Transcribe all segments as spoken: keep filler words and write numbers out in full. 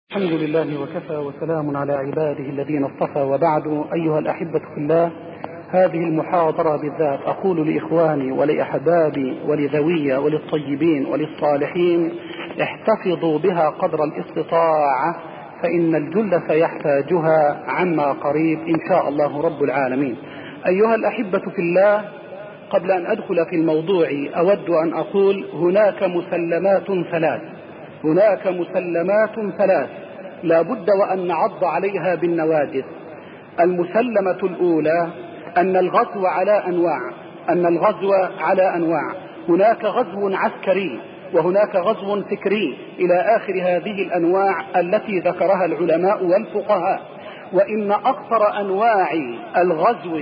الحمد لله وكفى وسلام على عباده الذين اصطفى، وبعد. أيها الأحبة في الله، هذه المحاضرة بالذات أقول لإخواني ولأحبابي ولذوي وللطيبين وللصالحين: احتفظوا بها قدر الاستطاعة، فإن الجل سيحتاجها عما قريب إن شاء الله رب العالمين. أيها الأحبة في الله، قبل أن أدخل في الموضوع أود أن أقول: هناك مسلمات ثلاث هناك مسلمات ثلاث لا بد وأن نعض عليها بالنواجذ. المسلمة الأولى أن الغزو على أنواع أن الغزو على أنواع هناك غزو عسكري وهناك غزو فكري إلى آخر هذه الأنواع التي ذكرها العلماء والفقهاء. وإن أخطر أنواع الغزو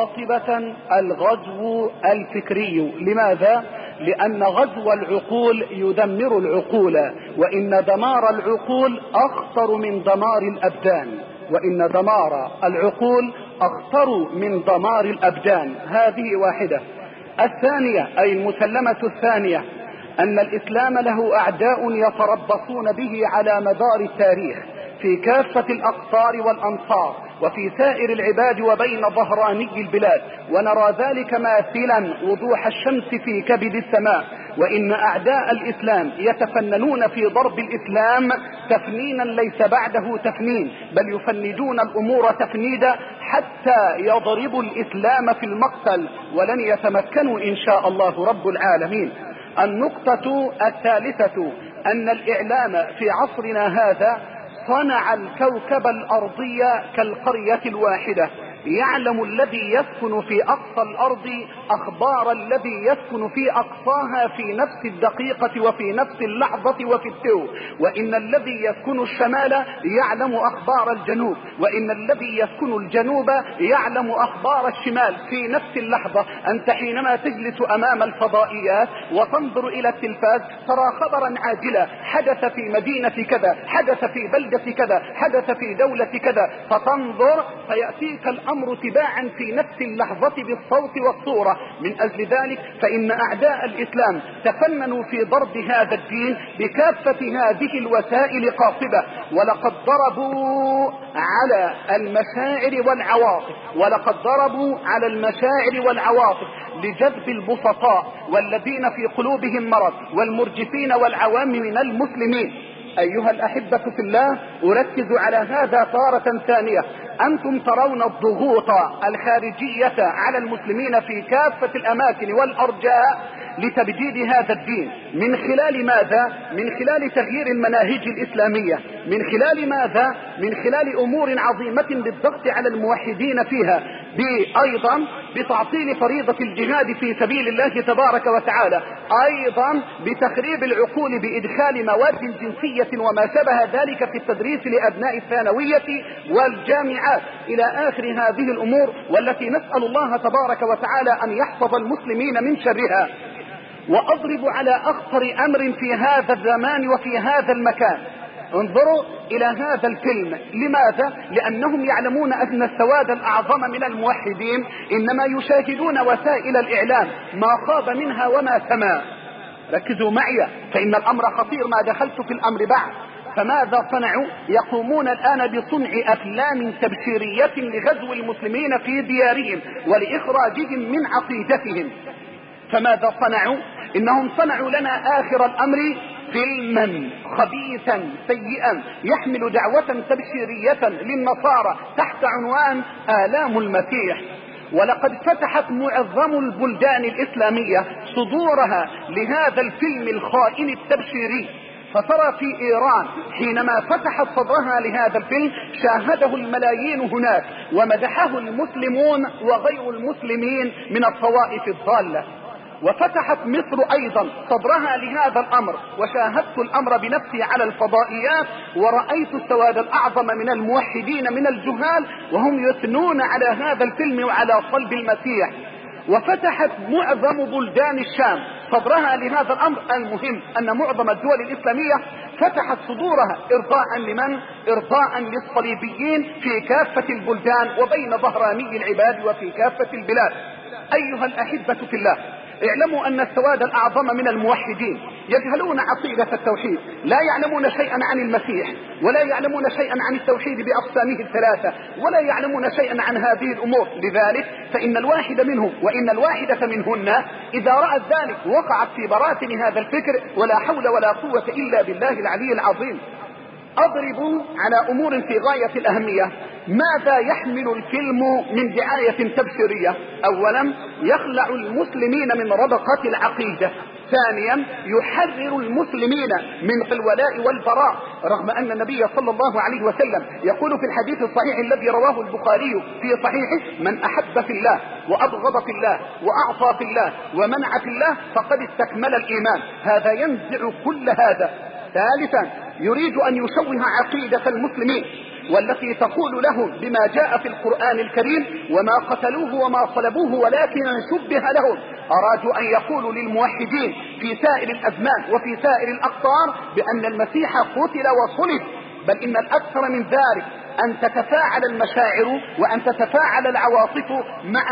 قاطبة الغزو الفكري. لماذا؟ لأن غزو العقول يدمر العقول، وإن دمار العقول أخطر من دمار الأبدان وإن دمار العقول أخطر من دمار الأبدان. هذه واحدة. الثانية، أي المسلمة الثانية، أن الإسلام له أعداء يتربصون به على مدار التاريخ في كافة الأقطار والأمصار وفي سائر العباد وبين ظهراني البلاد، ونرى ذلك ماثلا وضوح الشمس في كبد السماء. وإن أعداء الإسلام يتفننون في ضرب الإسلام تفنينا ليس بعده تفنين، بل يفندون الأمور تفنيدا حتى يضربوا الإسلام في المقتل، ولن يتمكنوا إن شاء الله رب العالمين. النقطة الثالثة أن الإعلام في عصرنا هذا صنع الكوكب الأرضي كالقرية الواحدة، يعلم الذي يسكن في أقصى الأرض أخبار الذي يسكن في أقصاها في نفس الدقيقة وفي نفس اللحظة وفي التو. وإن الذي يسكن الشمال يعلم أخبار الجنوب، وإن الذي يسكن الجنوب يعلم أخبار الشمال في نفس اللحظة. أنت حينما تجلس أمام الفضائيات وتنظر إلى التلفاز ترى خبرا عاجلا: حدث في مدينة كذا، حدث في بلدة كذا، حدث في دولة كذا، فتنظر فيأتيك الأمر أمر تباعا في نفس اللحظة بالصوت والصورة. من أجل ذلك فإن أعداء الإسلام تفننوا في ضرب هذا الدين بكافة هذه الوسائل قاطبة، ولقد ضربوا على المشاعر والعواطف ولقد ضربوا على المشاعر والعواطف لجذب البسطاء والذين في قلوبهم مرض والمرجفين والعوام من المسلمين. أيها الأحبة في الله، أركز على هذا طارة ثانية. أنتم ترون الضغوط الخارجية على المسلمين في كافة الأماكن والأرجاء لتبديد هذا الدين. من خلال ماذا؟ من خلال تغيير المناهج الإسلامية. من خلال ماذا؟ من خلال أمور عظيمة بالضغط على الموحدين فيها، أيضا بتعطيل فريضة الجهاد في سبيل الله تبارك وتعالى، أيضا بتخريب العقول بإدخال مواد جنسية وما شبه ذلك في التدريس لأبناء الثانوية والجامعات إلى آخر هذه الأمور، والتي نسأل الله تبارك وتعالى أن يحفظ المسلمين من شرها. وأضرب على أخطر أمر في هذا الزمان وفي هذا المكان. انظروا إلى هذا الفيلم. لماذا؟ لأنهم يعلمون أن السواد الأعظم من الموحدين إنما يشاهدون وسائل الإعلام ما خاب منها وما سما. ركزوا معي فإن الأمر خطير ما دخلت في الأمر بعد. فماذا صنعوا؟ يقومون الآن بصنع أفلام تبشيرية لغزو المسلمين في ديارهم ولإخراجهم من عقيدتهم. فماذا صنعوا؟ إنهم صنعوا لنا آخر الأمر فيلما خبيثا سيئا يحمل دعوة تبشيرية للنصارى تحت عنوان آلام المسيح. ولقد فتحت معظم البلدان الإسلامية صدورها لهذا الفيلم الخائن التبشيري. فترى في إيران حينما فتحت صدرها لهذا الفيلم شاهده الملايين هناك، ومدحه المسلمون وغير المسلمين من الطوائف الضالة. وفتحت مصر أيضا صدرها لهذا الأمر، وشاهدت الأمر بنفسي على الفضائيات، ورأيت السواد الأعظم من الموحدين من الجهال وهم يثنون على هذا الفيلم وعلى صلب المسيح. وفتحت معظم بلدان الشام صدرها لهذا الأمر. المهم أن معظم الدول الإسلامية فتحت صدورها إرضاء لمن؟ إرضاء للصليبيين في كافة البلدان وبين ظهراني العباد وفي كافة البلاد. أيها الأحبة في الله، اعلموا أن السواد الأعظم من الموحدين يجهلون عقيدة التوحيد، لا يعلمون شيئا عن المسيح، ولا يعلمون شيئا عن التوحيد بأقسامه الثلاثة، ولا يعلمون شيئا عن هذه الأمور. لذلك فإن الواحد منهم وإن الواحدة منهن إذا رأت ذلك وقعت في براثن هذا الفكر، ولا حول ولا قوة إلا بالله العلي العظيم. أضرب على أمور في غاية الأهمية. ماذا يحمل الفيلم من دعاية تبشيرية؟ أولا يخلع المسلمين من ربقة العقيدة، ثانيا يحرر المسلمين من الولاء والبراء، رغم أن النبي صلى الله عليه وسلم يقول في الحديث الصحيح الذي رواه البخاري في صحيحه: من أحب في الله وأبغض في الله وأعطى في الله ومنع في الله فقد استكمل الإيمان. هذا ينزع كل هذا. ثالثا يريد أن يشوه عقيدة المسلمين والتي تقول لهم بما جاء في القرآن الكريم: وما قتلوه وما صلبوه ولكن شبه لهم. أرادوا أن يقولوا للموحدين في سائر الأزمان وفي سائر الأقطار بأن المسيح قتل وصلب، بل إن الأكثر من ذلك أن تتفاعل المشاعر وأن تتفاعل العواطف مع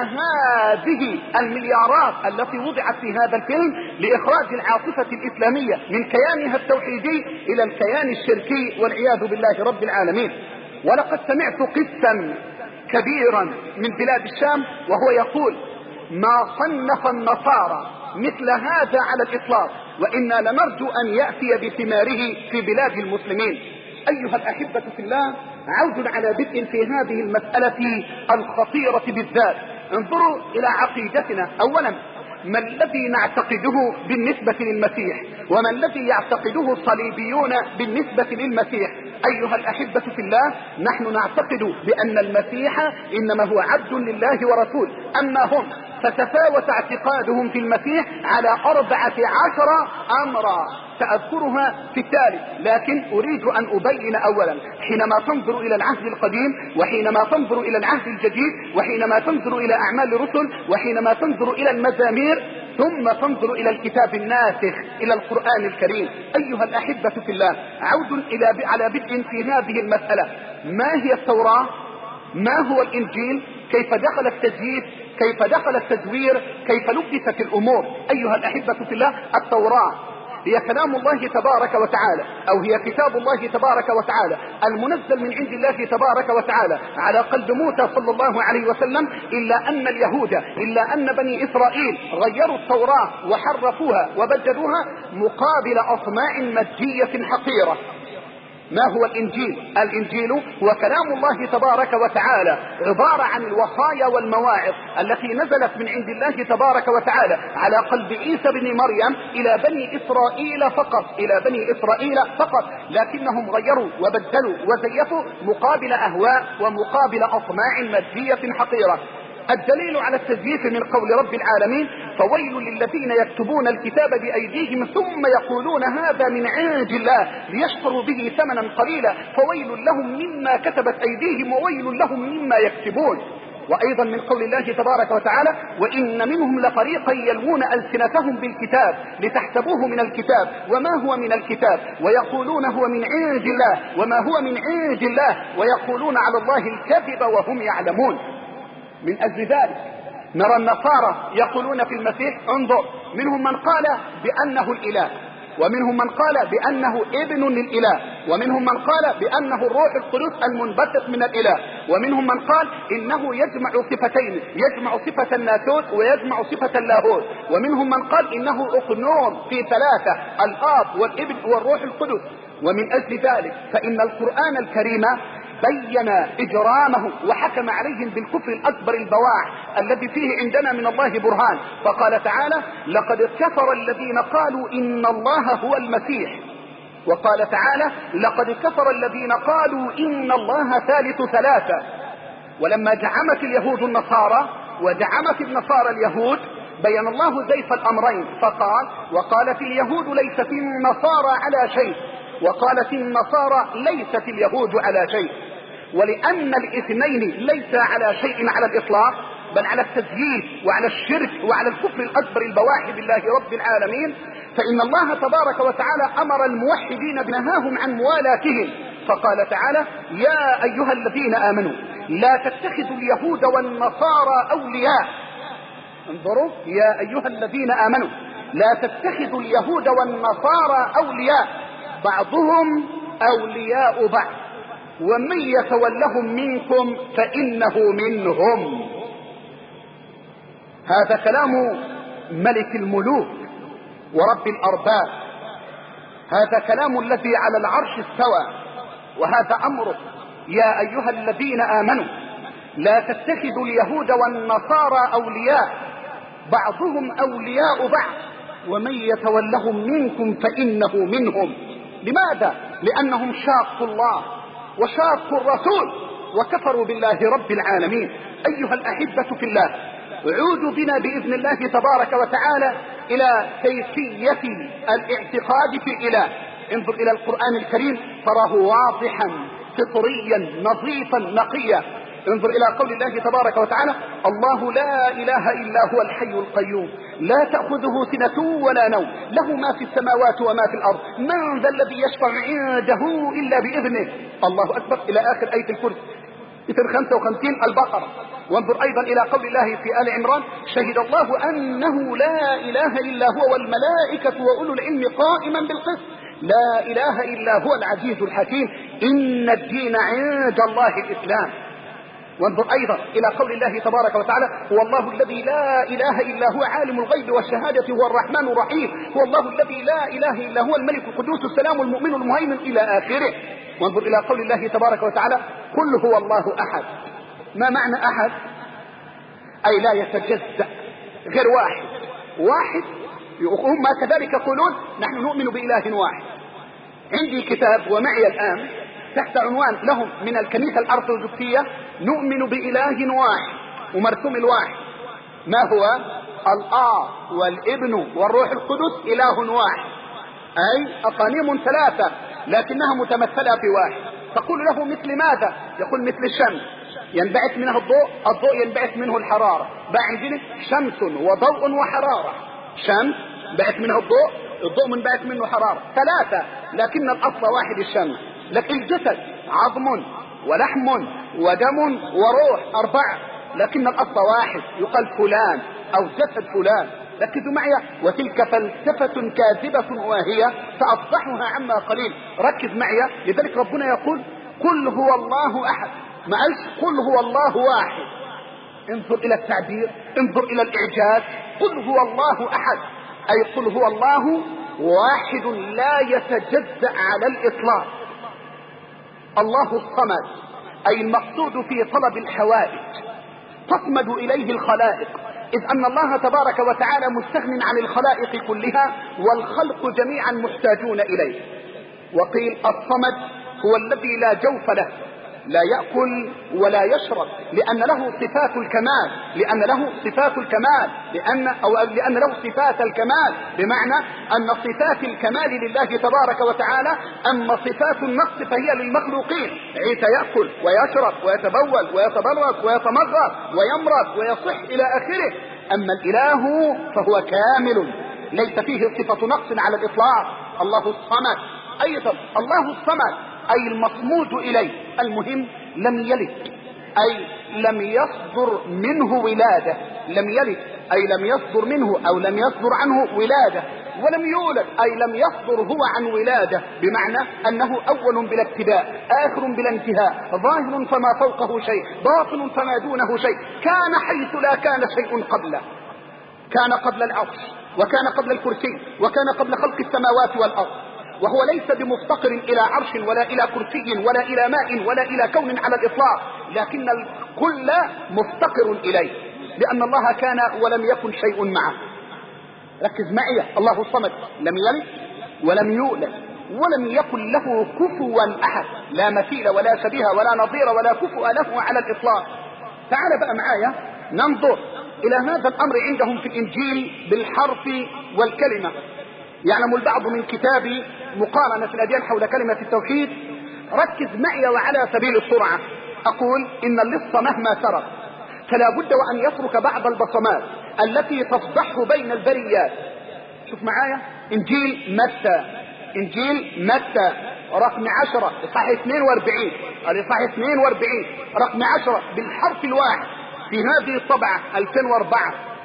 هذه المليارات التي وضعت في هذا الفيلم لإخراج العاطفة الإسلامية من كيانها التوحيدي إلى الكيان الشركي والعياذ بالله رب العالمين. ولقد سمعت قسا كبيرا من بلاد الشام وهو يقول: ما صنف النصارى مثل هذا على الإطلاق، وإنا لنرجو أن يأتي بثماره في بلاد المسلمين. أيها الأحبة في الله، عود على بدء في هذه المسألة الخطيرة بالذات. انظروا إلى عقيدتنا. أولا، ما الذي نعتقده بالنسبة للمسيح، وما الذي يعتقده الصليبيون بالنسبة للمسيح؟ أيها الأحبة في الله، نحن نعتقد بأن المسيح إنما هو عبد لله ورسول، أما هم فتفاوت اعتقادهم في المسيح على أربعة عشر أمرا سأذكرها في التالي، لكن أريد أن أبين أولا: حينما تنظر إلى العهد القديم، وحينما تنظر إلى العهد الجديد، وحينما تنظر إلى أعمال الرسل، وحينما تنظر إلى المزامير، ثم تنظر إلى الكتاب الناسخ إلى القرآن الكريم. أيها الأحبة في الله، عود إلى على بدء في هذه المسألة. ما هي التوراة؟ ما هو الإنجيل؟ كيف دخل التزييف؟ كيف دخل التزوير؟ كيف لبست الأمور؟ أيها الأحبة في الله، التوراة هي كلام الله تبارك وتعالى، أو هي كتاب الله تبارك وتعالى المنزل من عند الله تبارك وتعالى على قلب موسى صلى الله عليه وسلم. إلا أن اليهود إلا أن بني إسرائيل غيروا التوراة وحرفوها وبدلوها مقابل أطماع مادية حقيرة. ما هو الإنجيل؟ الإنجيل هو كلام الله تبارك وتعالى، عبارة عن الوصايا والمواعظ التي نزلت من عند الله تبارك وتعالى على قلب عيسى بن مريم إلى بني إسرائيل فقط، إلى بني إسرائيل فقط، لكنهم غيروا وبدلوا وزيفوا مقابل أهواء ومقابل أطماع مادية حقيرة. الدليل على التزييف من قول رب العالمين: فويل للذين يكتبون الكتاب بأيديهم ثم يقولون هذا من عند الله ليشتروا به ثمنا قليلا فويل لهم مما كتبت أيديهم وويل لهم مما يكتبون. وأيضا من قول الله تبارك وتعالى: وإن منهم لفريقا يلوون ألسنتهم بالكتاب لتحسبوه من الكتاب وما هو من الكتاب ويقولون هو من عند الله وما هو من عند الله ويقولون على الله الكذب وهم يعلمون. من أجل ذلك نرى النصارى يقولون في المسيح: انظر، منهم من قال بأنه الإله، ومنهم من قال بأنه ابن للإله، ومنهم من قال بأنه الروح القدس المنبثق من الإله، ومنهم من قال إنه يجمع صفتين، يجمع صفة الناسوت ويجمع صفة اللاهوت، ومنهم من قال إنه أقنوم في ثلاثة، الآب والابن والروح القدس. ومن أجل ذلك فإن القرآن الكريم بين إجرامه وحكم عليهم بالكفر الأكبر البواح الذي فيه عندنا من الله برهان، فقال تعالى: لقد كفر الذين قالوا إن الله هو المسيح، وقال تعالى: لقد كفر الذين قالوا إن الله ثالث ثلاثة. ولما دعمت اليهود النصارى ودعمت النصارى اليهود بين الله زيف الأمرين فقال: وقالت اليهود ليست النصارى على شيء، وقالت النصارى ليست اليهود على شيء. ولأن الاثنين ليس على شيء على الإطلاق، بل على التزييف وعلى الشرك وعلى الكفر الأكبر البواح بالله رب العالمين، فإن الله تبارك وتعالى أمر الموحدين بنهاهم عن موالاتهم، فقال تعالى: يا أيها الذين آمنوا لا تتخذوا اليهود والنصارى أولياء. انظروا: يا أيها الذين آمنوا، لا تتخذوا اليهود والنصارى أولياء بعضهم أولياء بعض ومن يتولهم منكم فإنه منهم. هذا كلام ملك الملوك ورب الأرباب، هذا كلام الذي على العرش استوى، وهذا أمره. يا أيها الذين آمنوا لا تتخذوا اليهود والنصارى أولياء بعضهم أولياء بعض ومن يتولهم منكم فإنه منهم. لماذا؟ لأنهم شاقوا الله وشاقوا الرسول وكفروا بالله رب العالمين. أيها الأحبة في الله، عودوا بنا بإذن الله تبارك وتعالى إلى كيفية الاعتقاد في الإله. انظر إلى القرآن الكريم تراه واضحا فطريا نظيفا نقيا. انظر إلى قول الله تبارك وتعالى: الله لا إله إلا هو الحي القيوم لا تأخذه سنة ولا نوم له ما في السماوات وما في الأرض من ذا الذي يشفع عنده إلا بإذنه. الله أكبر، إلى آخر آية الكرسي مثل خمسة وخمسين البقرة. وانظر أيضا إلى قول الله في آل عمران: شهد الله أنه لا إله إلا هو والملائكة وأولو العلم قائما بالقسط لا إله إلا هو العزيز الحكيم إن الدين عند الله الإسلام. وانظر أيضا إلى قول الله تبارك وتعالى: هو الله الذي لا إله إلا هو عالم الغيب والشهادة هو الرحمن الرحيم هو الله الذي لا إله إلا هو الملك القدوس السلام المؤمن المهيمن إلى آخره. وانظر إلى قول الله تبارك وتعالى: قل هو الله أحد. ما معنى أحد؟ أي لا يتجزأ، غير واحد. واحد هم كذلك يقولون: نحن نؤمن بإله واحد. عندي كتاب ومعي الآن تحت عنوان لهم من الكنيسة الأرثوذكسية: نؤمن بإله واحد، ومرسوم الواحد ما هو؟ الآب والابن والروح القدس إله واحد، أي أقانيم ثلاثة لكنها متمثلة في واحد. تقول له مثل ماذا؟ يقول مثل الشمس ينبعث منها الضوء، الضوء ينبعث منه الحرارة. بقى عندنا شمس وضوء وحرارة، شمس ينبعث منها الضوء، الضوء منبعث منه حرارة، ثلاثة لكن الأصل واحد الشمس. لكن الجسد عظم ولحم ودم وروح، أربعة لكن الأصل واحد، يقال فلان أو جسد فلان. ركزوا معي: وتلك فلسفة كاذبة واهية سأفضحها عما قليل. ركز معي، لذلك ربنا يقول: قل هو الله أحد، ما قالش قل هو الله واحد. انظر إلى التعبير، انظر إلى الإعجاز. قل هو الله أحد أي قل هو الله واحد لا يتجزأ على الإطلاق. الله الصمد أي المقصود في طلب الحوائج تصمد إليه الخلائق، إذ أن الله تبارك وتعالى مستغن عن الخلائق كلها والخلق جميعا محتاجون إليه. وقيل الصمد هو الذي لا جوف له، لا يأكل ولا يشرب، لأن له صفات الكمال، لأن له صفات الكمال لأن أو لأن له صفات الكمال، بمعنى أن صفات الكمال لله تبارك وتعالى، أما صفات النقص فهي للمخلوقين. عيسى يأكل ويشرب ويتبول ويتبرك ويتمغر ويمرض ويصح إلى آخره. أما الإله فهو كامل ليس فيه صفة نقص على الإطلاق. الله الصمد أيضا، الله الصمد أي المصمود إليه. المهم لم يلد أي لم يصدر منه ولادة، لم يلد أي لم يصدر منه أو لم يصدر عنه ولادة، ولم يولد أي لم يصدر هو عن ولادة، بمعنى أنه أول بلا ابتداء آخر بلا انتهاء ظاهر فما فوقه شيء باطن فما دونه شيء، كان حيث لا كان شيء قبله، كان قبل العرش وكان قبل الكرسي وكان قبل خلق السماوات والأرض، وهو ليس بمفتقر إلى عرش ولا إلى كرسي ولا إلى ماء ولا إلى كون على الإطلاق، لكن الكل مفتقر إليه، لأن الله كان ولم يكن شيء معه. ركز معي: الله الصمد لم يلد ولم يولد ولم يكن له كفوا أحد، لا مثيل ولا شبيه ولا نظير ولا كفوا له على الإطلاق. تعال بقى معايا ننظر إلى هذا الأمر عندهم في الإنجيل بالحرف والكلمة. يعلم البعض من كتاب مقارنة الأديان حول كلمة التوحيد. ركز معي وعلى سبيل السرعة أقول إن اللص مهما سرق فلا بد وأن يترك بعض البصمات التي تفضحه بين البريات. شوف معايا إنجيل متى، إنجيل متى رقم عشرة إصحاح اثنين وأربعين، الإصحاح اثنين وأربعين رقم عشرة بالحرف الواحد في هذه الطبعة ألفين وأربعة.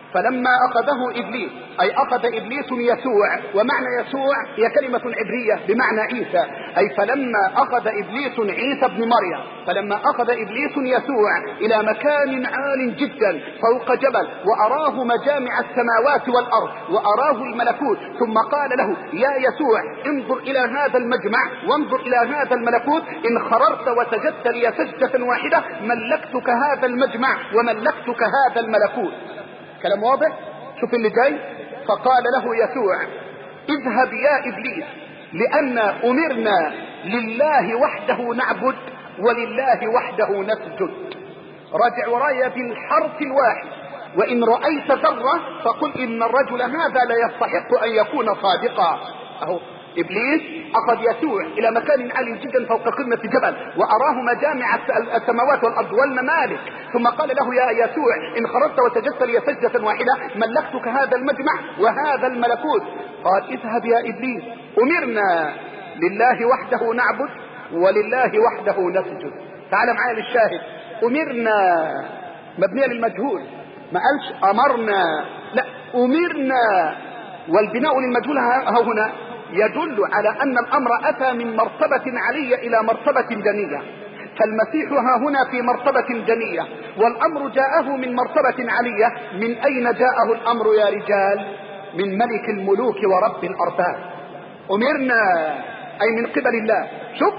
فلما أخذه إبليس، أي أخذ إبليس يسوع، ومعنى يسوع هي كلمة عبرية بمعنى عيسى، أي فلما أخذ إبليس عيسى بن مريم، فلما أخذ إبليس يسوع إلى مكان عال جدا فوق جبل، وأراه مجامع السماوات والأرض، وأراه الملكوت، ثم قال له يا يسوع انظر إلى هذا المجمع وانظر إلى هذا الملكوت، إن خررت وسجدت لي سجدة واحدة ملكتك هذا المجمع وملكتك هذا الملكوت. كلام واضح؟ شوف اللي جاي. فقال له يسوع اذهب يا إبليس، لأن أمرنا لله وحده نعبد ولله وحده نسجد. راجع ورايا بالحرف الواحد، وإن رأيت ذرة فقل إن الرجل هذا لا يستحق أن يكون صادقا. أهو إبليس أخذ يسوع إلى مكان عالي جدا فوق قمة جبل، وأراه مجامع السماوات والأرض والممالك، ثم قال له يا يسوع إن خرجت وسجدت لي سجدة واحدة ملكتك هذا المجمع وهذا الملكوت. قال اذهب يا إبليس، أمرنا لله وحده نعبد ولله وحده نسجد. تعال معايا للشاهد. أمرنا مبنية للمجهول، ما قالش أمرنا، لا أمرنا، والبناء للمجهول ها هنا يدل على أن الأمر أتى من مرتبة علية إلى مرتبة دنية، فالمسيح ها هنا في مرتبة دنية، والأمر جاءه من مرتبة علية. من أين جاءه الأمر يا رجال؟ من ملك الملوك ورب الأرباب. أمرنا أي من قبل الله. شوف،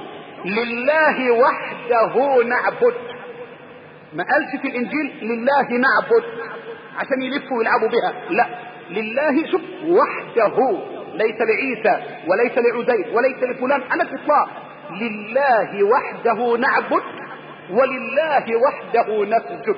لله وحده نعبد، ما قالش في الإنجيل لله نعبد عشان يلفوا ويلعبوا بها، لا، لله شوف وحده، ليس لعيسى وليس لعزير وليس لفلان على الإطلاق، لله وحده نعبد ولله وحده نسجد،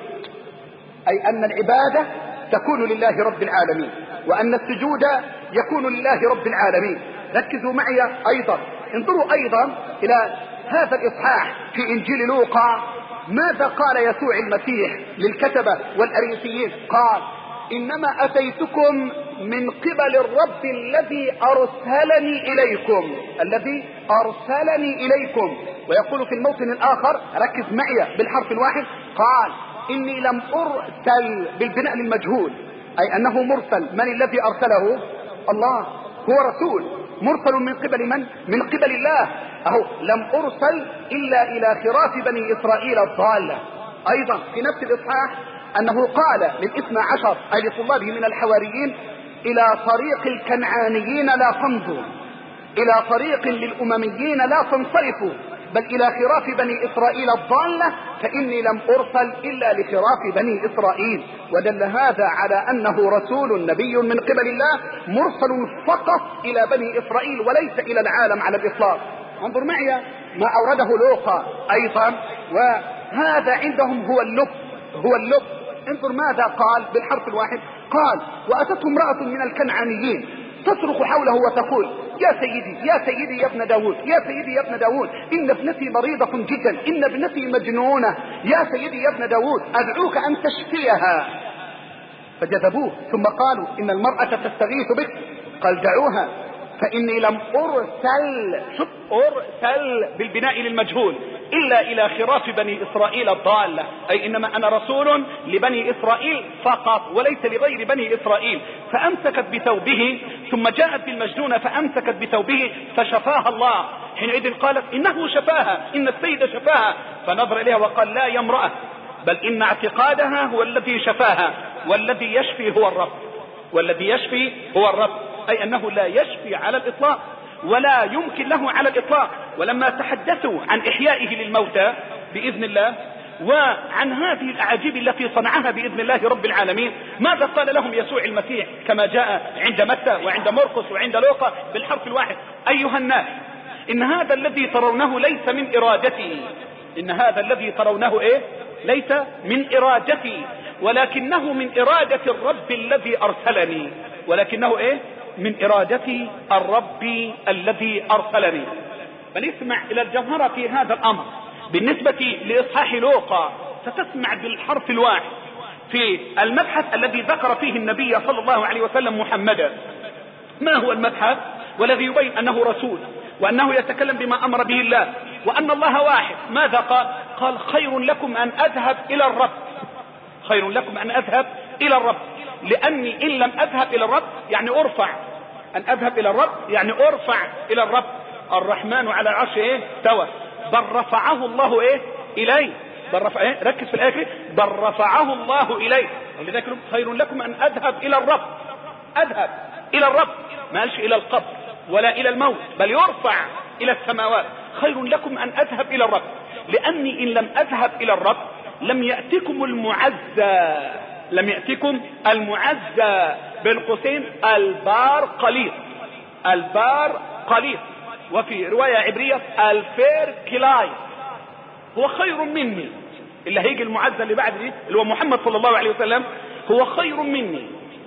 أي أن العبادة تكون لله رب العالمين، وأن السجود يكون لله رب العالمين. ركزوا معي أيضا، انظروا أيضا إلى هذا الإصحاح في إنجيل لوقا. ماذا قال يسوع المسيح للكتبة والأريسيين؟ قال إنما أتيتكم من قبل الرب الذي أرسلني إليكم، الذي أرسلني إليكم. ويقول في الموطن الآخر، ركز معي بالحرف الواحد، قال إني لم أرسل بالبناء للمجهول، أي أنه مرسل. من الذي أرسله؟ الله، هو رسول مرسل من قبل من؟ من قبل الله. أهو لم أرسل إلا إلى خراف بني إسرائيل الضالة. أيضا في نفس الإصحاح أنه قال للاثنى عشر أي لطلابه من الحواريين إلى طريق الكنعانيين لا تمضوا، إلى طريق للأمميين لا تنصرفوا، بل إلى خراف بني إسرائيل الضالة، فإني لم أرسل إلا لخراف بني إسرائيل. ودل هذا على أنه رسول نبي من قبل الله مرسل فقط إلى بني إسرائيل وليس إلى العالم على الإطلاق. انظر معي ما أورده لوقا أيضا، وهذا عندهم هو اللب، هو اللب. انظر ماذا قال بالحرف الواحد، قال وأتته امرأة من الكنعانيين تصرخ حوله وتقول يا سيدي يا سيدي يا ابن داود، يا سيدي يا ابن داود، إن ابنتي مريضة جدا، إن ابنتي مجنونة، يا سيدي يا ابن داود أدعوك أن تشفيها. فجذبوه ثم قالوا إن المرأة تستغيث بك، قال دعوها فإني لم أرسل، شوف أرسل بالبناء للمجهول، إلا إلى خراف بني إسرائيل الضالة، أي إنما أنا رسول لبني إسرائيل فقط وليس لغير بني إسرائيل. فأمسكت بثوبه، ثم جاءت بالمجنونة فأمسكت بثوبه فشفاها الله. حينئذ قالت إنه شفاها، إن السيد شفاها. فنظر إليها وقال لا يا امرأة، بل إن اعتقادها هو الذي شفاها، والذي يشفي هو الرب، والذي يشفي هو الرب، أي أنه لا يشفي على الإطلاق ولا يمكن له على الإطلاق. ولما تحدثوا عن إحيائه للموتى بإذن الله وعن هذه الأعاجيب التي صنعها بإذن الله رب العالمين، ماذا قال لهم يسوع المسيح كما جاء عند متى وعند مرقس وعند لوقا بالحرف الواحد؟ أيها الناس، إن هذا الذي ترونه ليس من إرادتي، إن هذا الذي ترونه إيه؟ ليس من إرادتي، ولكنه من إرادة الرب الذي أرسلني، ولكنه إيه؟ من إرادة الرب الذي أرسلني. فنسمع إلى الجوهرة في هذا الأمر. بالنسبة لإصحاح لوقا ستسمع بالحرف الواحد في المبحث الذي ذكر فيه النبي صلى الله عليه وسلم محمدا. ما هو المبحث؟ والذي يبين أنه رسول، وأنه يتكلم بما أمر به الله، وأن الله واحد. ماذا قال؟ قال خير لكم أن أذهب إلى الرب، خير لكم أن أذهب إلى الرب. لاني ان لم اذهب الى الرب يعني ارفع، ان اذهب الى الرب يعني ارفع الى الرب. الرحمن على العرش ايه استوى، بل رفعه الله ايه اليه، بل رفع ايه، ركز في الايه، بل رفعه الله اليه. ولذلك خير لكم ان اذهب الى الرب، اذهب الى الرب، ما قالش الى القبر ولا الى الموت، بل يرفع الى السماوات. خير لكم ان اذهب الى الرب، لاني ان لم اذهب الى الرب لم يأتكم المعزى، لم يأتكم المعزى بين قوسين البار قليل، البار قليل. وفي رواية عبرية الفير كلاي، هو خير مني. اللي هيجي المعزى اللي بعد دي اللي هو محمد صلى الله عليه وسلم، هو خير مني،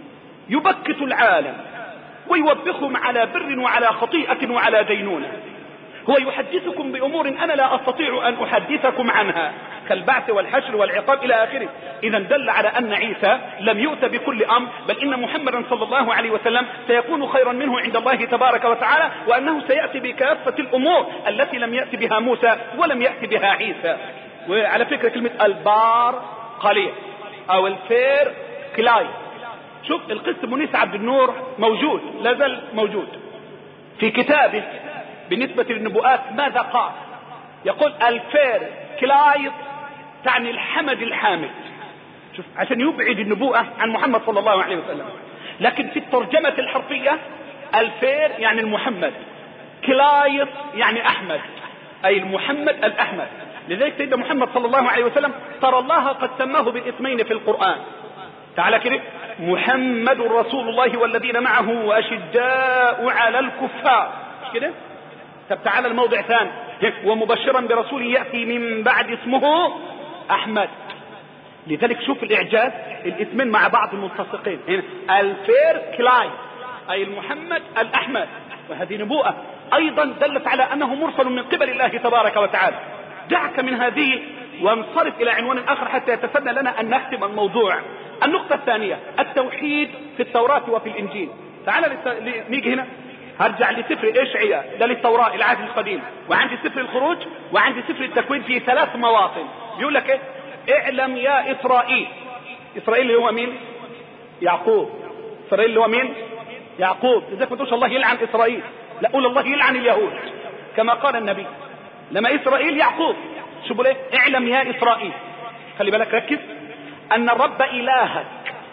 يبكت العالم ويوبخهم على بر وعلى خطيئة وعلى دينونة. هو يحدثكم بأمور أنا لا أستطيع أن أحدثكم عنها كالبعث والحشر والعقاب إلى آخره. إذا دل على أن عيسى لم يؤت بكل أمر، بل إن محمدا صلى الله عليه وسلم سيكون خيرا منه عند الله تبارك وتعالى، وأنه سيأتي بكافة الأمور التي لم يأتي بها موسى ولم يأتي بها عيسى. وعلى فكرة كلمة البار قليل أو الفير كلاي، شوف القس منيس عبد النور موجود، لا زال موجود في كتابه بالنسبة للنبوءات. ماذا قال؟ يقول الفير كلايط تعني الحمد الحامد، شوف عشان يبعد النبوءة عن محمد صلى الله عليه وسلم. لكن في الترجمة الحرفية الفير يعني المحمد، كلايط يعني أحمد، أي المحمد الأحمد. لذلك سيدنا محمد صلى الله عليه وسلم ترى الله قد سماه بالاسمين في القرآن. تعالى كده محمد رسول الله والذين معه وأشداء على الكفار، مش كده؟ طب تعالى الموضع ثاني، ومبشرا برسول يأتي من بعد اسمه أحمد. لذلك شوف الإعجاز، الاسمين مع بعض الملتصقين هنا، الفير كلاي أي المحمد الأحمد. وهذه نبوءة أيضا دلت على أنه مرسل من قبل الله تبارك وتعالى. دعك من هذه وانصرف إلى عنوان آخر حتى يتسنى لنا أن نختم الموضوع. النقطة الثانية التوحيد في التوراة وفي الإنجيل. تعالى لت... نيجي هنا، هرجع لسفر إشعياء ده للتوراة العهد القديم، وعندي سفر الخروج، وعندي سفر التكوين في ثلاث مواطن. يقول لك ايه؟ اعلم يا إسرائيل. إسرائيل اللي هو مين؟ يعقوب. إسرائيل اللي هو مين؟ يعقوب. لذلك ما تقولش الله يلعن إسرائيل، لا قول الله يلعن اليهود كما قال النبي. لما إسرائيل يعقوب، شوفوا ليه؟ اعلم يا إسرائيل. خلي بالك ركز أن الرب إلهك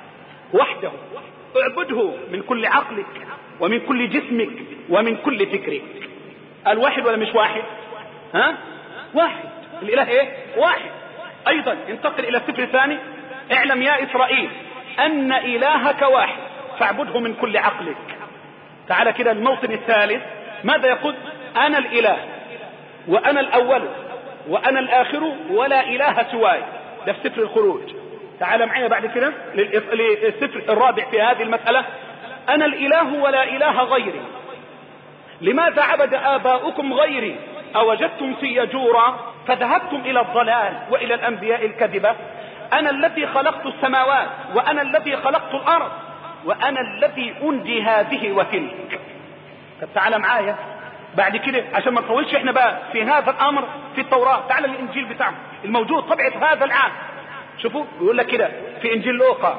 وحده، اعبده من كل عقلك ومن كل جسمك ومن كل فكرك. الواحد ولا مش واحد؟ ها؟ واحد. الإله ايه؟ واحد. أيضا انتقل إلى السفر الثاني، اعلم يا إسرائيل أن إلهك واحد فاعبده من كل عقلك. تعالى كده الموطن الثالث، ماذا يقول؟ أنا الإله وأنا الأول وأنا الآخر ولا إله سواي. ده في سفر الخروج. تعال معي بعد كده للسفر الرابع في هذه المسألة، أنا الإله ولا إله غيري. لماذا عبد آباؤكم غيري أوجدتم في جورا فذهبتم إلى الضلال وإلى الأنبياء الكذبة؟ أنا الذي خلقت السماوات وأنا الذي خلقت الأرض وأنا الذي أنجي هذه وتلك. طب تعال معايا بعد كده عشان ما نطولش احنا بقى في هذا الأمر في التوراة. تعال الإنجيل بتاعه الموجود طبعة هذا العام. شوفوا يقول لك كده في إنجيل لوقا،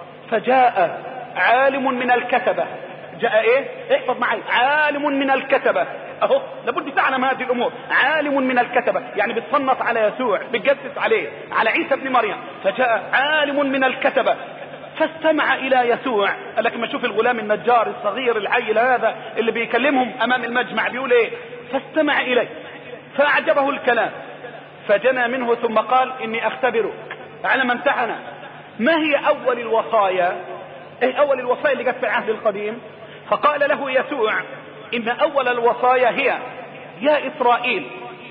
فجاء عالم من الكتبة. جاء ايه؟ احفظ معي، عالم من الكتبة. اهو لابد تعلم هذه الامور. عالم من الكتبة يعني بتصنف على يسوع، بتجسس عليه، على عيسى ابن مريم. فجاء عالم من الكتبة فاستمع الى يسوع. قال لك ما تشوف الغلام النجار الصغير العيل هذا اللي بيكلمهم امام المجمع بيقول ايه؟ فاستمع اليه فاعجبه الكلام فجنى منه ثم قال اني اختبرك على ما امتحن. ما هي اول الوصايا؟ ايه اول الوصايا اللي جت في العهد القديم؟ فقال له يسوع ان اول الوصايا هي يا اسرائيل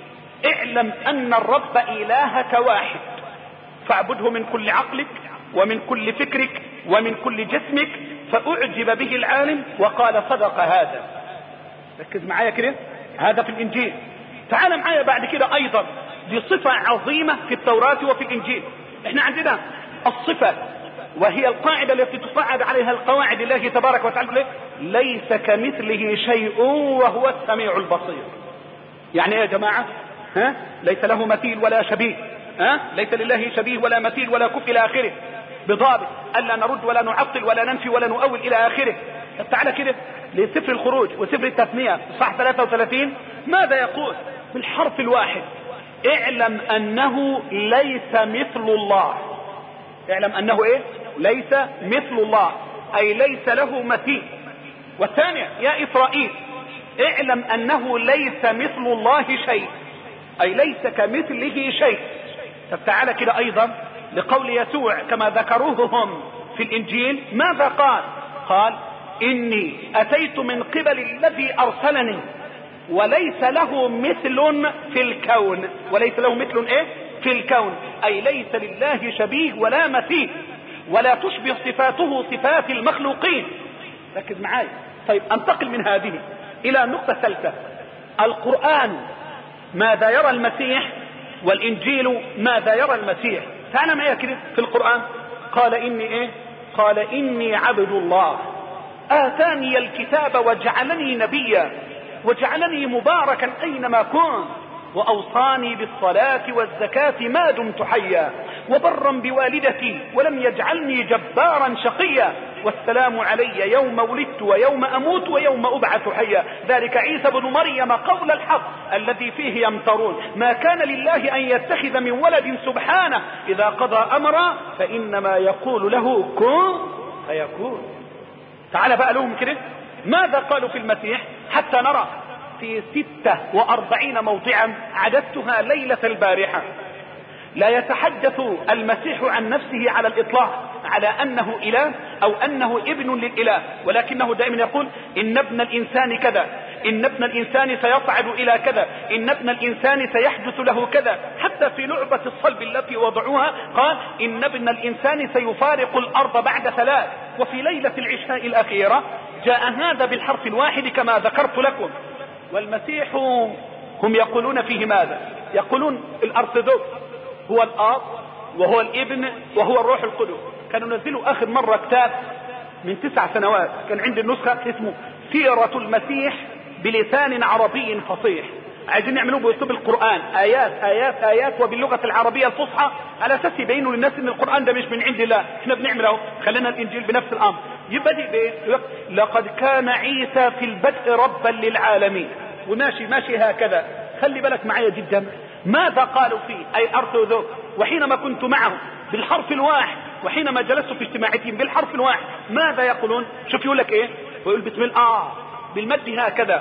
اعلم ان الرب الهك واحد فاعبده من كل عقلك ومن كل فكرك ومن كل جسمك. فاعجب به العالم وقال صدق هذا. ركز معايا كده، هذا في الانجيل. تعال معايا بعد كده ايضا، دي صفة عظيمة في التوراة وفي الانجيل. احنا عندنا الصفة وهي القاعدة التي تصعد عليها القواعد الله تبارك وتعالى، ليس كمثله شيء وهو السميع البصير. يعني ايه يا جماعة؟ ها؟ ليس له مثيل ولا شبيه، ها؟ ليس لله شبيه ولا مثيل ولا كف الى اخره. بضابط ألا نرد ولا نعطل ولا ننفي ولا نؤول إلى آخره. تعالى كده لسفر الخروج وسفر التثنية صح ثلاثة وثلاثين ماذا يقول بالحرف الواحد؟ اعلم أنه ليس مثل الله. اعلم أنه إيه؟ ليس مثل الله، أي ليس له مثيل. والثانية يا إسرائيل اعلم أنه ليس مثل الله شيء، أي ليس كمثله شيء. طب تعالى كده أيضا لقول يسوع كما ذكروه هم في الإنجيل ماذا قال؟ قال إني أتيت من قبل الذي أرسلني وليس له مثل في الكون. وليس له مثل إيه؟ في الكون، أي ليس لله شبيه ولا مثيل، ولا تشبه صفاته صفات المخلوقين. ركز معايا. طيب انتقل من هذه إلى نقطة ثالثة. القرآن ماذا يرى المسيح والإنجيل ماذا يرى المسيح؟ تعالى معي كده في القرآن. قال إني إيه؟ قال إني عبد الله آتاني الكتاب وجعلني نبيا وجعلني مباركا أينما كنت وأوصاني بالصلاة والزكاة ما دمت حيا وبرا بوالدتي ولم يجعلني جبارا شقيا والسلام علي يوم ولدت ويوم أموت ويوم أبعث حيا ذلك عيسى بن مريم قول الحق الذي فيه يمترون ما كان لله أن يتخذ من ولد سبحانه إذا قضى أمرا فإنما يقول له كن فيكون. تعال بقى لهم كده ماذا قالوا في المسيح حتى نرى في ستة وأربعين موضعا عددتها ليلة البارحة. لا يتحدث المسيح عن نفسه على الإطلاق على أنه إله أو أنه ابن للإله، ولكنه دائما يقول إن ابن الإنسان كذا، إن ابن الإنسان سيصعد إلى كذا، إن ابن الإنسان سيحدث له كذا. حتى في لعبة الصلب التي وضعوها قال إن ابن الإنسان سيفارق الأرض بعد ثلاث. وفي ليلة العشاء الأخيرة جاء هذا بالحرف الواحد كما ذكرت لكم. والمسيح هم يقولون فيه ماذا؟ يقولون الأرثوذكس هو الآب وهو الابن وهو الروح القدس. كانوا نزلوا آخر مرة كتاب من تسع سنوات كان عندي النسخة اسمه سيرة المسيح بلسان عربي فصيح. عايزين يعملوه بأسلوب القرآن آيات آيات آيات وباللغة العربية الفصحى على أساس يبينوا للناس إن القرآن ده مش من عند الله، إحنا بنعمله. خلينا الإنجيل بنفس الأمر. يبدأ بإيه؟ لقد كان عيسى في البدء ربا للعالمين، وماشي ماشي هكذا. خلي بالك معايا جدا ماذا قالوا فيه أي أرثوذكس وحينما كنت معهم بالحرف الواحد وحينما جلست في اجتماعاتهم بالحرف الواحد ماذا يقولون؟ شوف يقول لك إيه؟ ويقول بسم الله بالمد هكذا.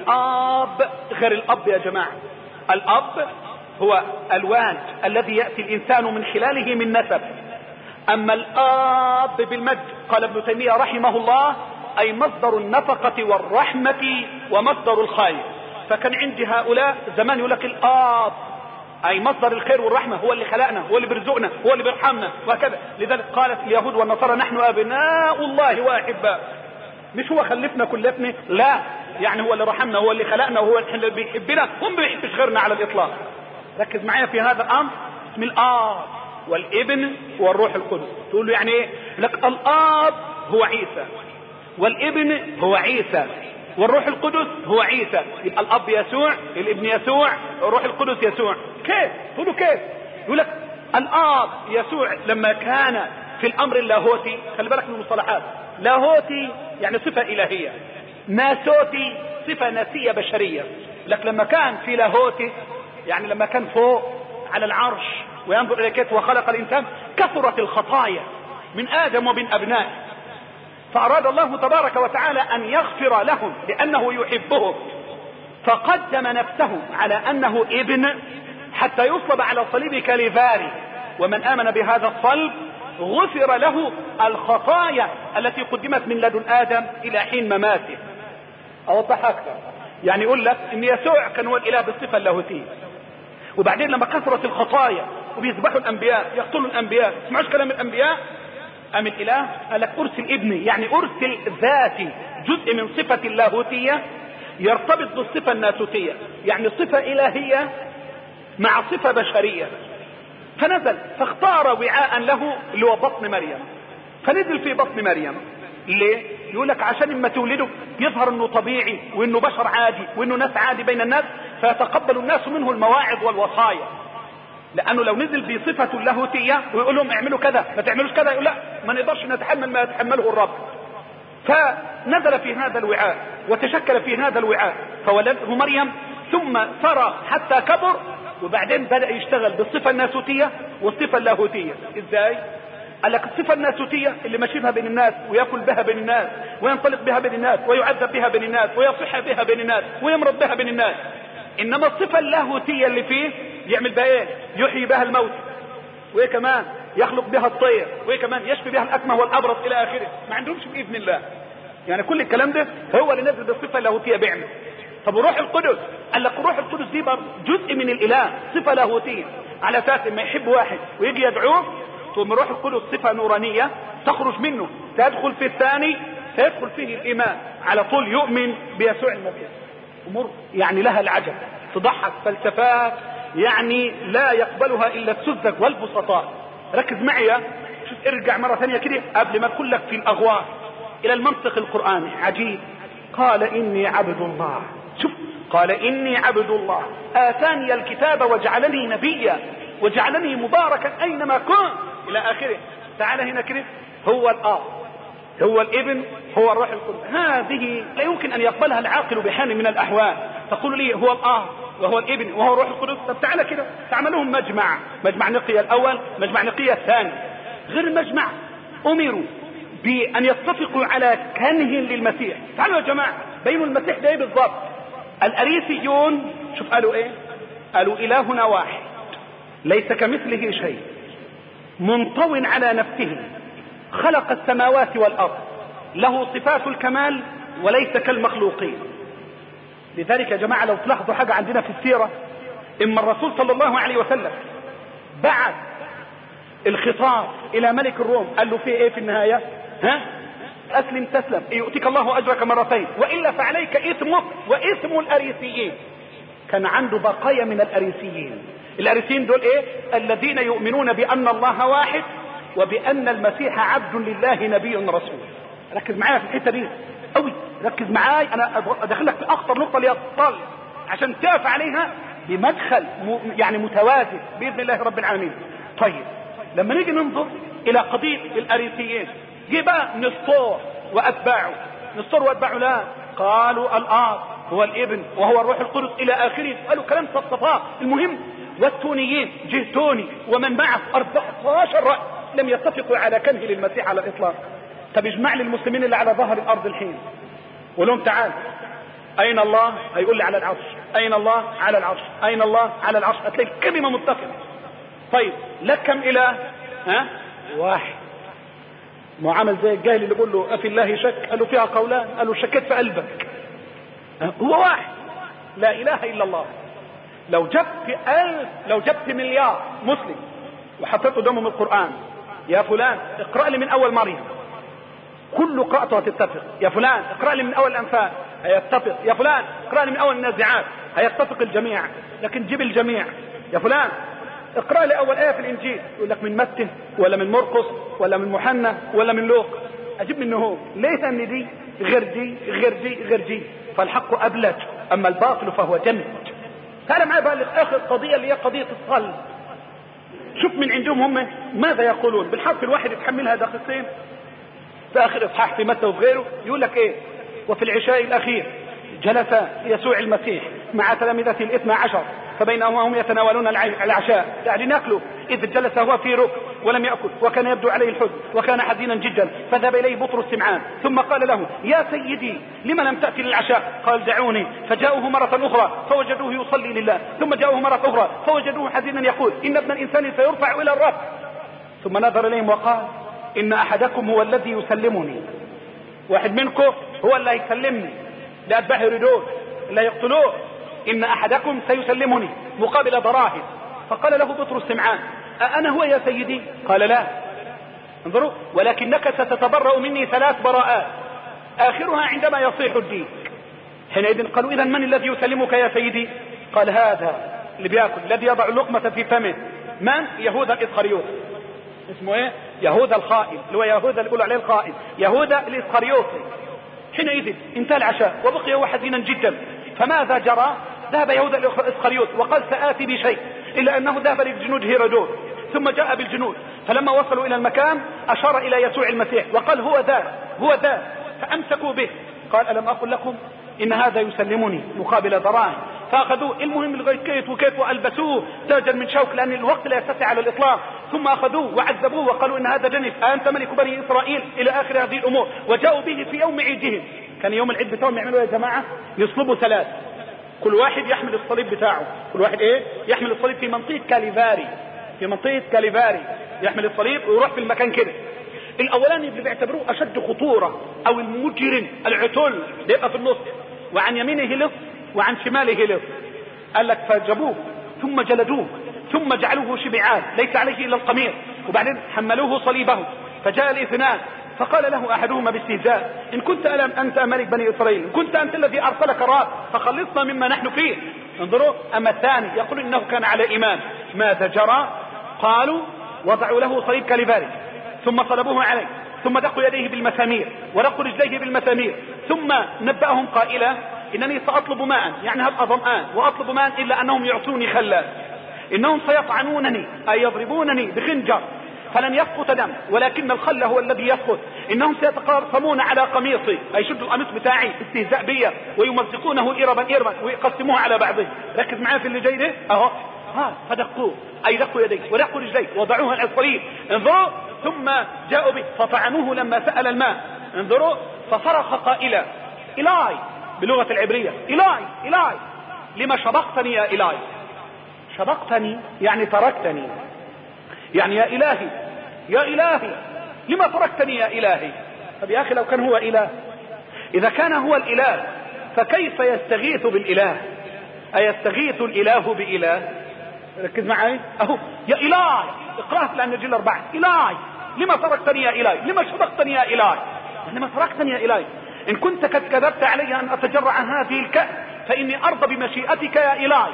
والآب غير الأب يا جماعة. الأب هو الوالد الذي يأتي الإنسان من خلاله من نسب. أما الآب بالمد قال ابن تيمية رحمه الله أي مصدر النفقة والرحمة ومصدر الخير. فكان عندي هؤلاء زمان يقول لك الآب أي مصدر الخير والرحمة، هو اللي خلقنا هو اللي بيرزقنا هو اللي بيرحمنا وهكذا. لذلك قالت اليهود والنصارى نحن أبناء الله وأحباء. مش هو خلفنا كلفنا، لا، يعني هو اللي رحمنا هو اللي خلقنا وهو اللي بيحبنا، هم بيحبش غيرنا على الإطلاق. ركز معايا في هذا الأمر. اسم الآب والابن والروح القدس. تقول له يعني ايه؟ لك الآب هو عيسى والابن هو عيسى والروح القدس هو عيسى. يبقى الأب يسوع الابن يسوع الروح القدس يسوع. كيف؟ تقول له كيف؟ يقول لك الآب يسوع لما كان في الأمر اللاهوتي، خلي بالك من المصطلحات، لاهوتي يعني صفة إلهية، ناسوتي صفة ناسية بشرية. لك لما كان في لاهوتي يعني لما كان فوق على العرش وينظر إلى كيف وخلق الإنسان كثرت الخطايا من آدم ومن أبنائه، فأراد الله تبارك وتعالى أن يغفر لهم لأنه يحبهم، فقدم نفسه على أنه ابن حتى يصلب على صليب كاليفاري. ومن آمن بهذا الصلب غفر له الخطايا التي قدمت من لدن آدم إلى حين مماته. أوضح أكثر، يعني يقول لك إن يسوع كان هو الإله بالصفة اللاهوتية، وبعدين لما كثرت الخطايا وبيذبحوا الأنبياء يقتلوا الأنبياء، تسمعوش كلام الأنبياء، أم الإله قال لك أرسل ابني، يعني أرسل ذاتي جزء من صفة اللاهوتية يرتبط بالصفة الناسوتية، يعني صفة إلهية مع صفة بشرية. فنزل فاختار وعاء له اللي هو بطن مريم، فنزل في بطن مريم. ليه؟ يقول لك عشان اما تولده يظهر انه طبيعي وانه بشر عادي وانه ناس عادي بين الناس، فيتقبل الناس منه المواعظ والوصايا. لانه لو نزل بصفة اللاهوتية ويقول لهم اعملوا كذا ما تعملوش كذا، يقول لا ما نقدرش نتحمل ما يتحمله الرب. فنزل في هذا الوعاء وتشكل في هذا الوعاء فولده مريم، ثم سرى حتى كبر، وبعدين بدأ يشتغل بالصفة الناسوتية والصفة اللاهوتية. ازاي؟ قال لك الصفة الناسوتية اللي ماشي بها بين الناس ويأكل بها بين الناس وينطلق بها بين الناس ويعذب بها بين الناس ويصح بها بين الناس ويمرض بها بين الناس. انما الصفة اللاهوتية اللي فيه يعمل بها ايه؟ يحيي بها الموت، وايه كمان؟ يخلق بها الطير، وايه كمان؟ يشفي بها الأكمه والأبرص الى اخره. ما عندهمش بإذن الله. يعني كل الكلام ده هو اللي نزل بالصفة اللاهوتية بيعمل. طب وروح القدس؟ قال لك روح القدس دي برضه جزء من الاله، صفة لاهوتية، على اساس ما يحب واحد ويجي يدعوه ثم روح القدس صفة نورانية تخرج منه تدخل في الثاني سيدخل فيه الإيمان على طول، يؤمن بيسوع المسيح. أمور يعني لها العجب، تضحك، فلسفات يعني لا يقبلها إلا السذج والبسطاء. ركز معي، شوف ارجع مرة ثانية كده قبل ما أقول لك في الأغوار إلى المنطق القرآني. عجيب. قال إني عبد الله، شوف قال إني عبد الله آتاني الكتاب وجعلني نبيا وجعلني مباركا أينما كنت إلى آخره. تعال هنا كده، هو الآب هو الابن هو الروح القدس. هذه لا يمكن أن يقبلها العاقل بحال من الأحوال. تقول لي هو الآب وهو الابن وهو الروح القدس، طب تعال كده تعملهم مجمع، مجمع نقية الأول مجمع نقية الثاني. غير المجمع أمروا بأن يتفقوا على كنه للمسيح. تعالوا يا جماعة بينوا المسيح ده بالضبط. الأريسيون شوف قالوا إيه؟ قالوا إلهنا واحد ليس كمثله شيء، منطو على نفسه، خلق السماوات والأرض، له صفات الكمال وليس كالمخلوقين. لذلك يا جماعة لو تلاحظوا حاجة عندنا في السيرة، إما الرسول صلى الله عليه وسلم بعد الخطاب إلى ملك الروم قال له فيه إيه في النهاية؟ ها؟ أسلم تسلم يؤتيك الله أجرك مرتين وإلا فعليك إثمك وإثم الأريسيين. كان عنده بقايا من الأريسيين. الأريسيين دول إيه؟ الذين يؤمنون بأن الله واحد وبأن المسيح عبد لله نبي رسول. ركز معايا في الحتة دي قوي، ركز معاي، أنا أدخلك في أخطر نقطة ليطل عشان تعرف عليها بمدخل يعني متوازن بإذن الله رب العالمين. طيب لما نيجي ننظر إلى قضية الأريسيين، جه بقى نسطور وأتباعه. نسطور وأتباعه لا، قالوا الآب هو الابن وهو الروح القدس إلى آخره، قالوا كلام صفصفاء. المهم والتونيين جه توني ومن معه أربعة عشر رأي لم يتفقوا على كنه للمسيح على الإطلاق. طب اجمع لي المسلمين اللي على ظهر الأرض الحين ولهم تعال أين الله؟ هيقول لي على العرش. أين الله؟ على العرش. أين الله؟ على العرش. هتلاقي كلمة متفقة. طيب لك كم إله؟ ها؟ واحد. معامل زي الجاهل اللي يقول له أفي الله شك؟ قال له فيها قولان. قال له شكيت في قلبك. هو واحد لا إله إلا الله. لو جبت ألف لو جبت مليار مسلم وحطيت قدامهم القرآن، يا فلان اقرأ لي من أول مريم، كل قراءته هتتفق. يا فلان اقرأ لي من أول الأنفال، هيتفق. يا فلان اقرأ لي من أول النازعات، هيتفق الجميع. لكن جيب الجميع. يا فلان اقرأ لي أول آية في الإنجيل، يقول لك من متى ولا من مرقس ولا من يوحنا ولا من لوقا. أجيب منه هو ليه؟ أن دي غير دي غير دي غير دي، فالحق أبلج أما الباطل فهو جمد. تعال معي بقى لآخر قضية اللي هي قضية الصلب. شوف من عندهم هم ماذا يقولون بالحرف الواحد يتحملها دقيقتين. في آخر إصحاح في متى وفي غيره يقول لك إيه؟ وفي العشاء الأخير جلس يسوع المسيح مع تلامذته الاثنى عشر فبينما هم يتناولون العشاء يعني ناكله إذ جلس هو في ركن ولم يأكل وكان يبدو عليه الحزن وكان حزينا جدا. فذهب إليه بطرس سمعان ثم قال له يا سيدي لما لم تأتي للعشاء؟ قال دعوني. فجاءوه مرة أخرى فوجدوه يصلي لله. ثم جاءوه مرة أخرى فوجدوه حزينا يقول إن ابن الإنسان سيرفع إلى الرب. ثم نظر إليهم وقال إن أحدكم هو الذي يسلمني. واحد منكم هو اللي يسلمني لأتباعه يريدون اللي يقتلوه. إن أحدكم سيسلمني مقابل دراهم. فقال له بطرس سمعان أأنا هو يا سيدي؟ قال لا. انظروا ولكنك ستتبرأ مني ثلاث براءات آخرها عندما يصيح الديك. حينئذ قالوا إذن من الذي يسلمك يا سيدي؟ قال هذا اللي بيأكل الذي يضع اللقمة في فمه. من؟ يهوذا الإسخريوطي. اسمه ايه؟ يهوذا الخائن، اللي هو يهوذا اللي يقولوا عليه الخائن، يهوذا الإسخريوطي. حينئذ انتهى العشاء وبقي هو حزينا جدا. فماذا جرى؟ ذهب يهوذا الإسخريوط وقال سآتي بشيء، إلا أنه ذهب لجنود هيرودوت ثم جاء بالجنود، فلما وصلوا إلى المكان أشار إلى يسوع المسيح وقال هو ذا هو ذا، فأمسكوا به. قال ألم أقل لكم إن هذا يسلمني مقابل دراهم؟ فأخذوه، المهم لغاية كيف وكيف وألبسوه تاجا من شوك لأن الوقت لا يستطيع على الإطلاق، ثم أخذوه وعذبوه وقالوا إن هذا جنس، أنت ملك بني إسرائيل إلى آخر هذه الأمور. وجاءوا به في يوم عيدهم، كان يوم العيد بتاعهم يعملوا يا جماعة يصلبوا ثلاث، كل واحد يحمل الصليب بتاعه، كل واحد إيه يحمل الصليب في منطقة كاليفاري، في منطقة كاليفاري يحمل الصليب ويروح في المكان كده. الأولاني اللي بيعتبروه أشد خطورة أو المجرم العتل يبقى في النص، وعن يمينه لص وعن شماله لص. قال لك فجابوه ثم جلدوه ثم جعلوه شبعان ليس عليه إلا القمير، وبعدين حملوه صليبه. فجاء الاثنان فقال له أحدهما باستهزاء إن كنت ألم أنت ملك بني إسرائيل، إن كنت أنت الذي أرسلك راب فخلصنا مما نحن فيه. انظروا. أما الثاني يقول إنه كان على إيمان. ماذا جرى؟ قالوا وضعوا له صليب كاليفاري ثم صلبوه عليه، ثم دقوا يديه بالمسامير ودقوا رجليه بالمسامير، ثم نبأهم قائلا إنني سأطلب ماء، يعني هبقى ظمآن وأطلب ماء إلا أنهم يعطوني خلا، إنهم سيطعنونني أي يضربونني بخنجر فلن يسقط دم ولكن الخل هو الذي يسقط، إنهم سيتقاسمون على قميصي أي شدوا القميص بتاعي استهزاء بي ويمزقونه إربا إربا ويقسموه على بعضه. ركز معايا في اللي جاي ده أهو. ها فدقوه أي دقوا يديه ودقوا رجليه وضعوه على الصليب. انظروا. ثم جاءوا به فطعنوه لما سأل الماء. انظروا. فصرخ قائلا إلاي بلغة العبرية إلاي إلاي لما شبقتني يا إلاي. شبقتني يعني تركتني، يعني يا إلهي يا إلهي لما تركتني يا إلهي. طب يا أخي لو كان هو إله، إذا كان هو الإله فكيف يستغيث بالإله؟ أيستغيث الإله بإله؟ ركز معي أهو. يا إلهي اقرأها في الأناجيل أربعة. إلهي لما تركتني يا إلهي لما شبقتني يا إلهي لما تركتني يا إلهي إن كنت قد كذبت علي أن أتجرع هذه الكأس فإني أرضى بمشيئتك يا إلهي.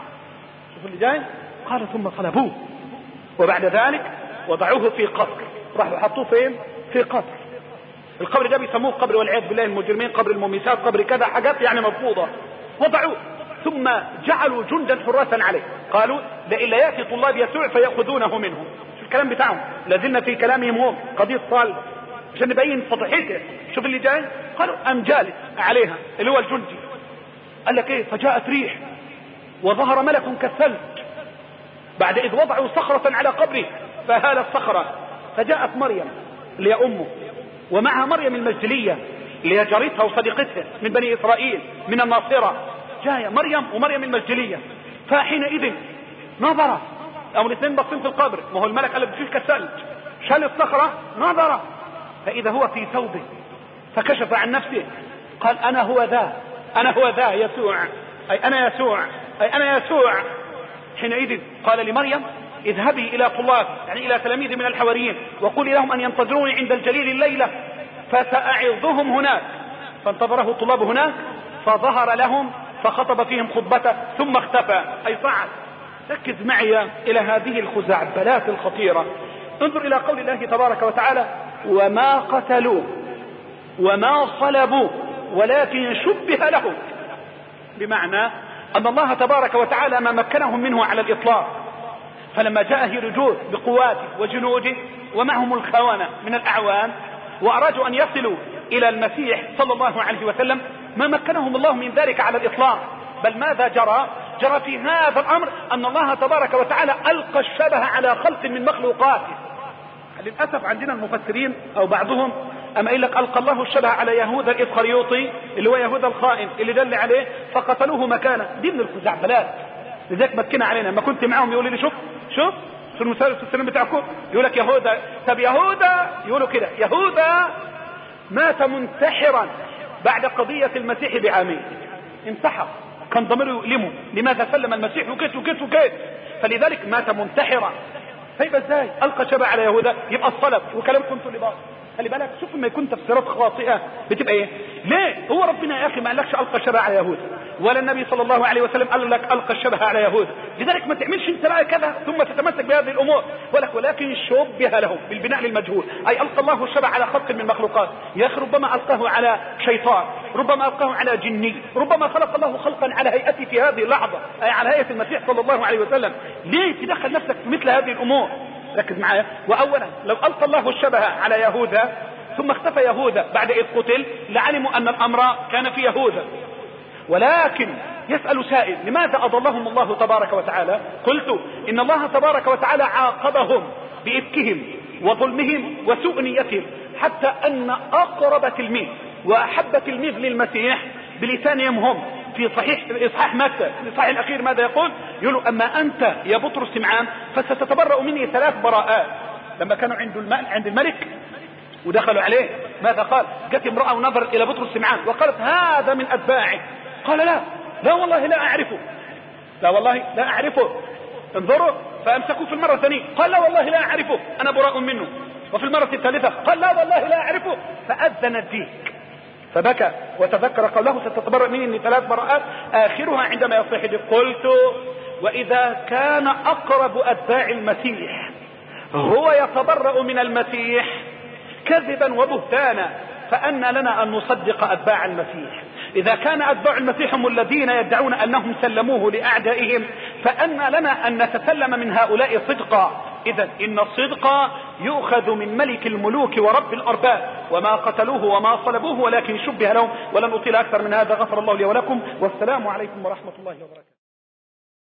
شوف اللي جاي. قال ثم صلبوه وبعد ذلك وضعوه في قبر. راحوا حطوه فين؟ في قبر. القبر ده بيسموه قبر والعياذ بالله المجرمين، قبر المومسات، قبر كذا حاجات يعني مفروضة. وضعوه ثم جعلوا جندا حراسا عليه. قالوا لئن لا يأتي طلاب يسوع فيأخذونه منهم. شوف الكلام بتاعهم، لازلنا في كلامهم هم قضية صالح عشان نبين سطحيته. شوف اللي جاي. قالوا أم جالس عليها اللي هو الجندي. قال لك ايه؟ فجاءت ريح وظهر ملك كالثلج بعد إذ وضعوا صخرة على قبره فهال الصخرة، فجاءت مريم اللي هي أمه ومعها مريم المجدلية اللي هي جارتها وصديقتها من بني إسرائيل من الناصرة. جاية مريم ومريم المجدلية. فحينئذ نظر أو الاثنين باصين في القبر، ما هو الملك قال بتشيل كالثلج، شال الصخرة نظر فإذا هو في ثوبه فكشف عن نفسه قال أنا هو ذا أنا هو ذا يسوع أي أنا يسوع أي أنا يسوع. حينئذ قال لمريم اذهبي إلى طلاب يعني إلى تلاميذ من الحواريين وقولي لهم أن ينتظروني عند الجليل الليلة فسأعظهم هناك. فانتظره الطلاب هناك فظهر لهم فخطب فيهم خطبته ثم اختفى أي صعد. ركز معي إلى هذه الخزعبلات الخطيرة. انظر إلى قول الله تبارك وتعالى وما قتلوا وما صلبوا ولكن شبه لهم، بمعنى أن الله تبارك وتعالى ما مكنهم منه على الإطلاق. فلما جاء هيرودوت بقواته وجنوده ومعهم الخونة من الأعوان وأرادوا أن يصلوا إلى المسيح صلى الله عليه وسلم ما مكنهم الله من ذلك على الإطلاق. بل ماذا جرى؟ جرى في هذا الأمر أن الله تبارك وتعالى ألقى الشبه على خلق من مخلوقاته. للأسف عندنا المفسرين أو بعضهم أما قال لك ألقى الله الشبه على يهوذا الإسخريوطي اللي هو يهوذا الخائن اللي دل عليه فقتلوه مكانه. دي من الخزعبلات. لذلك مكنا علينا ما كنت معهم يقولوا لي شوف شوف في المسلسل السلام بتاعكم يقول لك يهوذا. طب يهوذا يقولوا كده يهوذا مات منتحرا بعد قضية المسيح بعامين. انتحر كان ضميره يؤلمه لماذا سلم المسيح وكيت وكيت وكيت فلذلك مات منتحرا. فيبقى ازاي ألقى شبه على يهوذا؟ يبقى الصلب وكلام كنت لبعض. خلي بالك شوف ما يكون تفسيرات خاطئة بتبقى ايه. ليه هو ربنا يا اخي ما قالكش ألقى شبه على يهوذا؟ ولا النبي صلى الله عليه وسلم قال لك ألقى الشبه على يهوذا. لذلك ما تعملش انت بقى كذا ثم تتمسك بهذه الأمور، ولك ولكن شبه لهم بالبناء للمجهول، أي ألقى الله الشبه على خلق من مخلوقات. يا أخي ربما ألقاه على شيطان، ربما ألقاه على جني، ربما خلق الله خلقا على هيئته في هذه اللحظة، أي على هيئة المسيح صلى الله عليه وسلم. ليه تدخل نفسك في مثل هذه الأمور؟ ركز معايا. وأولا لو ألقى الله الشبه على يهوذا ثم اختفى يهوذا بعد إذ قتل لعلموا أن الأمر كان في يهوذا. ولكن يسأل سائل لماذا أضلهم الله تبارك وتعالى؟ قلت إن الله تبارك وتعالى عاقبهم بإفكهم وظلمهم وسوء نيتهم، حتى أن أقرب تلميذ وأحب تلميذ للمسيح بلسانهم هم في صحيح إصحاح متى الإصحاح الأخير ماذا يقول؟ يقول أما أنت يا بطرس سمعان فستتبرأ مني ثلاث براءات. لما كانوا عند الملك, عند الملك ودخلوا عليه ماذا قال؟ جت امرأة ونظرت إلى بطرس سمعان وقالت هذا من أتباعه. قال لا لا والله لا أعرفه، لا والله لا أعرفه. انظروا فأمسكوا في المرة الثانية قال لا والله لا أعرفه أنا براء منه. وفي المرة الثالثة قال لا والله لا أعرفه، فأذن الديك فبكى وتذكر قوله ستتبرأ مني ثلاث براءات آخرها عندما يصيح. قلت وإذا كان أقرب أتباع المسيح هو يتبرأ من المسيح كذبا وبهتانا، فأن لنا أن نصدق أتباع المسيح؟ إذا كان أتباع المسيح هم الذين يدعون أنهم سلموه لأعدائهم، فأن لنا أن نتسلم من هؤلاء صدقا. إذا إن الصدق يؤخذ من ملك الملوك ورب الأرباب، وما قتلوه وما صلبوه ولكن شبه لهم. ولن أطيل أكثر من هذا، غفر الله لي ولكم، والسلام عليكم ورحمة الله وبركاته.